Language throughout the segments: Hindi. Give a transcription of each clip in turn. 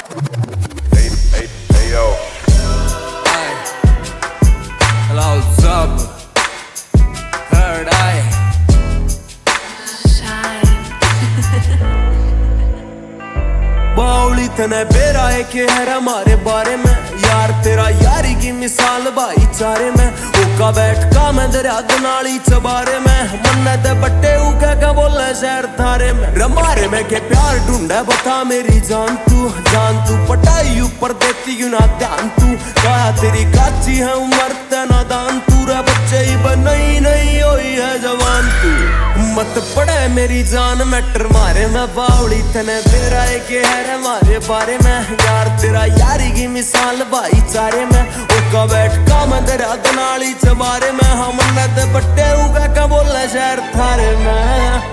Hey, yo. Ay, hello, what's up? Third eye. बाउली तने बेरा है कि है हमारे बारे में यार तेरा यारी की मिसाल भाईचारे में ओका बैठ का मैं दरिया नाली चबारे में मन्ने ते बट्टे उके का बोले शहर थारे में रमारे में के प्यार ढूंढे बता मेरी जान तू पटाई ऊपर देती यू ना ध्यान तू कहा तेरी काची है उम्र ते नादान तू रे बच्चे ही बनई नहीं होई है जवान तू मत पड़े मेरी जान मैटर मारे मैं बावली तने तेरा है कि है हमारे बारे में यार तेरा यारी की मिसाल भाईचारे में ओका बैठ का मैं दरिया नाली चबारे में हम नद बट्टे उगा का बोले शहर थारे में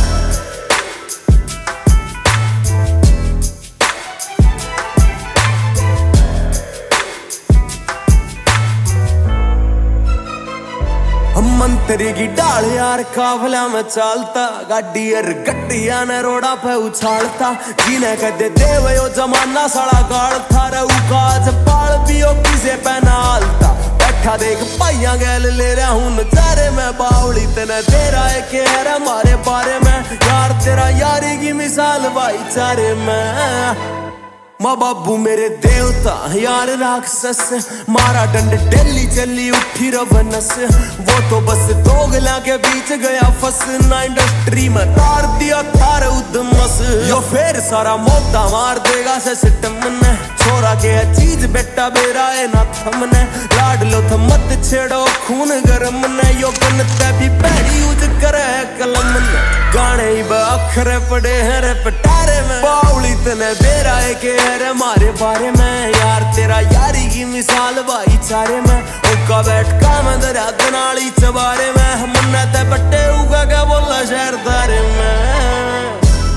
मंत्री की डाल यार काफला में चलता गाड़ी यार गट्टिया ने रोड़ा पे उछालता जिन्हें कहते देवयो जमाना सड़ा गाल था रहू काज पाल पियो किसे पहनालता बैठा देख पाइया गैल ले रहा हूँ नजारे में बावली तेने तेरा है कि हमारे बारे में यार तेरा यारी की मिसाल भाईचारे में माँ बाबू मेरे देवता यार राक्षस मारा डंड डेली चली उठी रवनस वो तो बस दोगला के बीच गया फस ना इंडस्ट्री में तार दिया थार उद्मस यो फिर सारा मोटा मार देगा से सिस्टम ने छोरा के चीज बेटा बेरा है ना थमने लाड लो तो मत छेड़ो खून गरम ने यो बनते भी पैड़ी यूज करे कलम ने गाने ही अखरे पड़े हैं रे पटारे में बावली तने बेरा है के हमारे बारे में यार तेरा यारी की मिसाल भाईचारे में ओका बैठ का मैं दरिया नाली चबारे में मन्ने ते बट्टे उगा क्या बोला शहर थारे में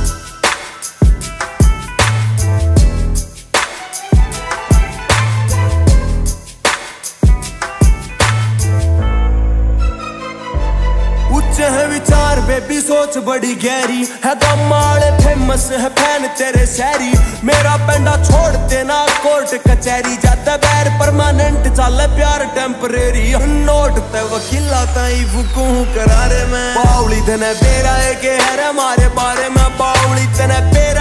है विचार बेबी सोच बड़ी गहरी है गमाले फेमस है फैन तेरे शहरी मेरा पेंडा छोड़ते ना कोर्ट कचहरी जाता बैर परमानेंट चल प्यार टेम्परेरी नोट ते वकीला ताई फुकू करारे में बावली तने बेरा है के है हमारे बारे में बावली तने